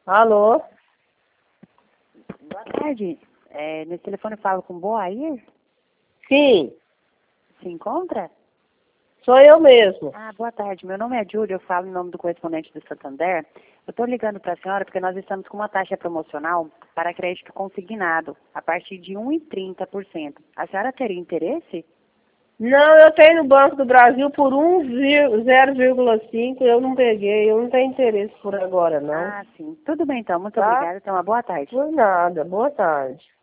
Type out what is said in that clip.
Alô? Boa tarde. Nesse telefone eu falo com Boair? Sim, Se encontra? sou eu mesmo. Boa tarde. Meu nome é Júlia, eu falo em nome do correspondente do Santander. Eu estou ligando para a senhora porque nós estamos com uma taxa promocional para crédito consignado, a partir de 1,30%. A senhora teria interesse? Não, eu tenho no Banco do Brasil por 0,5, eu não peguei, eu não tenho interesse por agora, não. Sim. Tudo bem, então. Muito Tá? obrigada. Tenha uma boa tarde. Por nada, boa tarde.